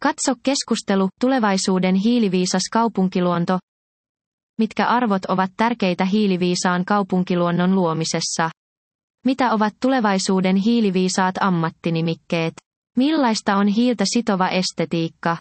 Katso keskustelu, tulevaisuuden hiiliviisas kaupunkiluonto. Mitkä arvot ovat tärkeitä hiiliviisaan kaupunkiluonnon luomisessa? Mitä ovat tulevaisuuden hiiliviisaat ammattinimikkeet? Millaista on hiiltä sitova estetiikka?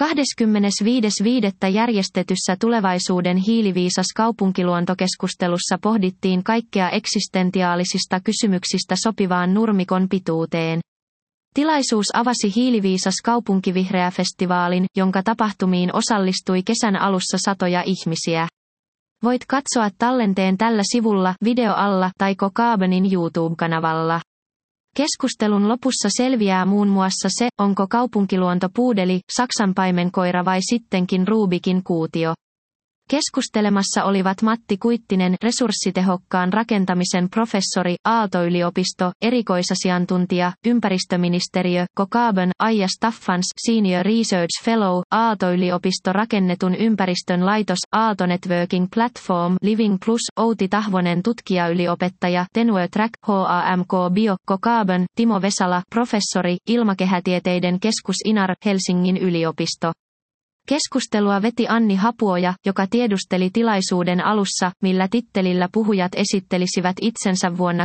25.5. järjestetyssä tulevaisuuden hiiliviisas kaupunkiluontokeskustelussa pohdittiin kaikkea eksistentiaalisista kysymyksistä sopivaan nurmikon pituuteen. Tilaisuus avasi hiiliviisas kaupunkivihreä-festivaalin, jonka tapahtumiin osallistui kesän alussa satoja ihmisiä. Voit katsoa tallenteen tällä sivulla, video alla tai CoCarbonin YouTube-kanavalla. Keskustelun lopussa selviää muun muassa se, onko kaupunkiluonto puudeli, saksanpaimenkoira vai sittenkin Rubikin kuutio. Keskustelemassa olivat Matti Kuittinen, resurssitehokkaan rakentamisen professori, Aalto-yliopisto, erikoisasiantuntija, ympäristöministeriö, CoCarbon, Aija Staffans, Senior Research Fellow, Aalto-yliopisto rakennetun ympäristön laitos, Aalto Networking Platform, Living Plus, Outi Tahvonen tutkijaylioppettaja, Tenure Track, HAMK Bio, CoCarbon, Timo Vesala, professori, ilmakehätieteiden keskus INAR, Helsingin yliopisto. Keskustelua veti Anni Hapuoja, joka tiedusteli tilaisuuden alussa, millä tittelillä puhujat esittelisivät itsensä vuonna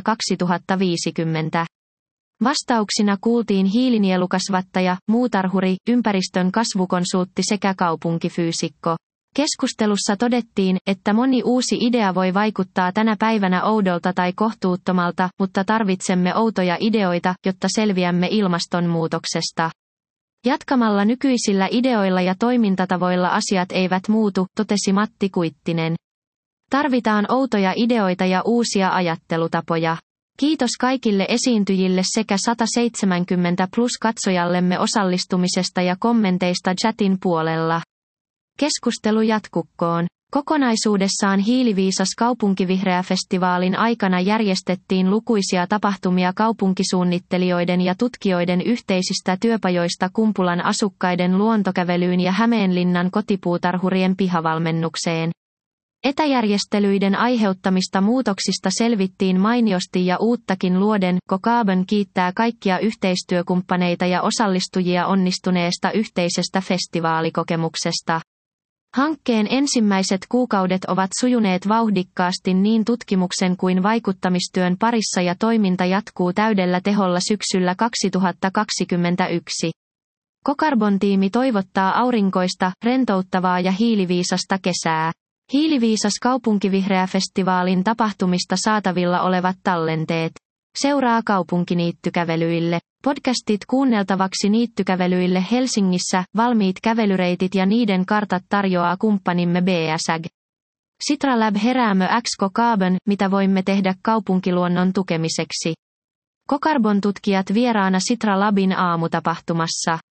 2050. Vastauksina kuultiin hiilinielukasvattaja, muutarhuri, ympäristön kasvukonsultti sekä kaupunkifyysikko. Keskustelussa todettiin, että moni uusi idea voi vaikuttaa tänä päivänä oudolta tai kohtuuttomalta, mutta tarvitsemme outoja ideoita, jotta selviämme ilmastonmuutoksesta. Jatkamalla nykyisillä ideoilla ja toimintatavoilla asiat eivät muutu, totesi Matti Kuittinen. Tarvitaan outoja ideoita ja uusia ajattelutapoja. Kiitos kaikille esiintyjille sekä 170 plus katsojallemme osallistumisesta ja kommenteista chatin puolella. Keskustelu jatkukkoon. Kokonaisuudessaan hiiliviisas kaupunkivihreä-festivaalin aikana järjestettiin lukuisia tapahtumia kaupunkisuunnittelijoiden ja tutkijoiden yhteisistä työpajoista Kumpulan asukkaiden luontokävelyyn ja Hämeenlinnan kotipuutarhurien pihavalmennukseen. Etäjärjestelyiden aiheuttamista muutoksista selvittiin mainiosti ja uuttakin luoden. CoCarbon kiittää kaikkia yhteistyökumppaneita ja osallistujia onnistuneesta yhteisestä festivaalikokemuksesta. Hankkeen ensimmäiset kuukaudet ovat sujuneet vauhdikkaasti niin tutkimuksen kuin vaikuttamistyön parissa ja toiminta jatkuu täydellä teholla syksyllä 2021. CoCarbon-tiimi toivottaa aurinkoista, rentouttavaa ja hiiliviisasta kesää. Hiiliviisas kaupunkivihreä-festivaalin tapahtumista saatavilla olevat tallenteet. Seuraa kaupunkiniittykävelyille. Podcastit kuunneltavaksi niittykävelyille Helsingissä, valmiit kävelyreitit ja niiden kartat tarjoaa kumppanimme BSAG. Sitra Lab Heräämö X CoCarbon, mitä voimme tehdä kaupunkiluonnon tukemiseksi. CoCarbon tutkijat vieraana Sitra Labin aamutapahtumassa.